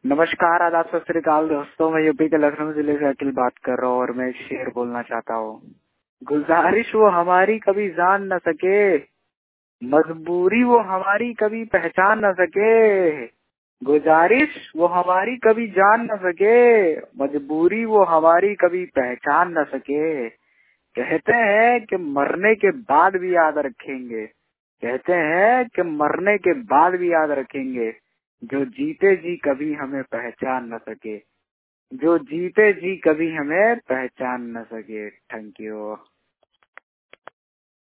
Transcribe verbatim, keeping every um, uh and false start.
नमस्कार, आदाब, सत श्री अकाल दोस्तों। मैं यूपी के लखनऊ जिले से अखिल बात कर रहा हूँ और मैं एक शेर बोलना चाहता हूँ। गुजारिश वो हमारी कभी जान न सके, मजबूरी वो हमारी कभी पहचान न सके। गुजारिश वो हमारी कभी जान न सके, मजबूरी वो हमारी कभी पहचान न सके। कहते हैं कि मरने के बाद भी याद रखेंगे, कहते हैं कि मरने के बाद भी याद रखेंगे, जो जीते जी कभी हमें पहचान न सके, जो जीते जी कभी हमें पहचान न सके। Thank you.